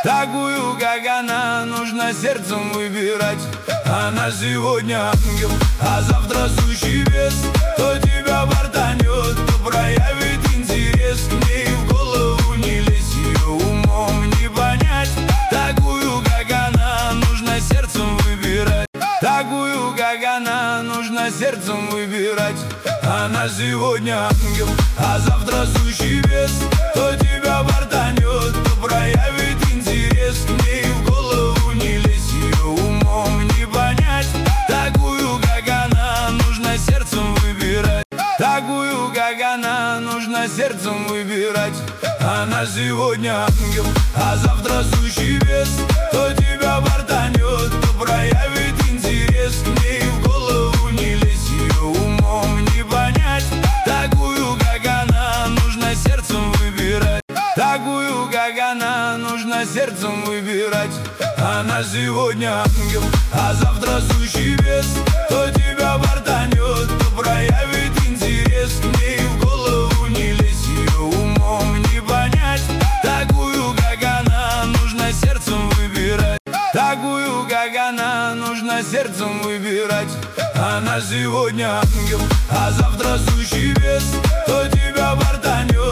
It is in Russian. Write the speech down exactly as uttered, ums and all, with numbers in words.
Такую, как она, нужно сердцем выбирать. Она сегодня ангел, а завтра сущий бес. То тебя бортанет, то проявит интерес. К ней в голову не лезь, ее умом не понять. Такую, как она, нужно сердцем выбирать. Такую, как она, нужно сердцем выбирать. Она сегодня ангел, а завтра сущий бес. То тебя бортанет, то проявит интерес. К ней в голову не лезь, ее умом не понять. Такую, как она, нужно сердцем выбирать. Такую, как она, нужно сердцем выбирать. Она сегодня ангел, а завтра сущий бес. То тебя бортанет, то проявит интерес. К ней в голову не лезь, ее умом не понять. Такую, как она, нужно сердцем выбирать. Такую, как она, нужно сердцем выбирать. Она сегодня ангел, а завтра сущий бес. То тебя бортанет, то проявит интерес. К ней в голову не лезь, ее умом не понять. Такую, как она, нужно сердцем выбирать. Такую, как она, нужно сердцем выбирать. Она сегодня ангел, а завтра сущий бес. То тебя бортанет,